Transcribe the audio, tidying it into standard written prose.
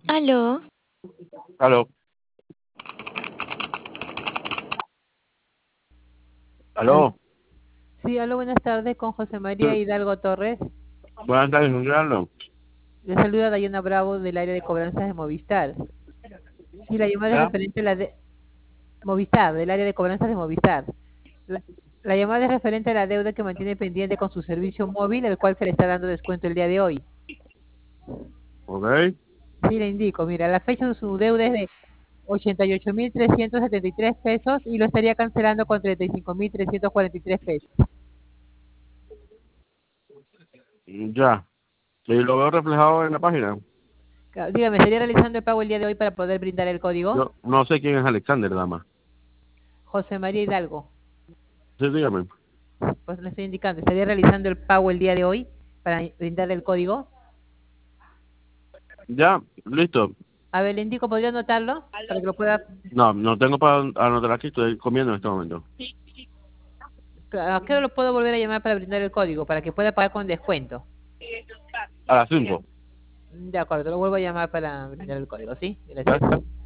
Aló, Aló, Al- aló. Sí, aló, buenas tardes con José Sí, María Hidalgo Torres. buenas tardes, ¿con quién hablo? Le saluda Dayana Bravo del área de cobranzas de Movistar. Sí, la llamada es ¿Ya? referente a la de Movistar, del área de cobranzas de Movistar. La, la llamada es referente a la deuda que mantiene pendiente con su servicio móvil, el cual se le está dando descuento el día de hoy. Ok. Sí, le indico, mira, la fecha de su deuda es de 88.373 pesos y lo estaría cancelando con 35.343 pesos. Ya. ¿Y lo veo reflejado en la página? Claro, dígame, ¿estaría realizando el pago el día de hoy para poder brindar el código? Yo no sé quién es Alexander, dama. José María Hidalgo. Sí, dígame. Pues le estoy indicando, estaría realizando el pago el día de hoy para brindar el código. Ya, listo. A ver, le indico, ¿podría anotarlo? Para que lo pueda... No, no tengo para anotar aquí, estoy comiendo en este momento. ¿A qué hora lo puedo volver a llamar para brindar el código? Para que pueda pagar con descuento. A las 5. De acuerdo, lo vuelvo a llamar para brindar el código, ¿sí? ¿Ya? Gracias.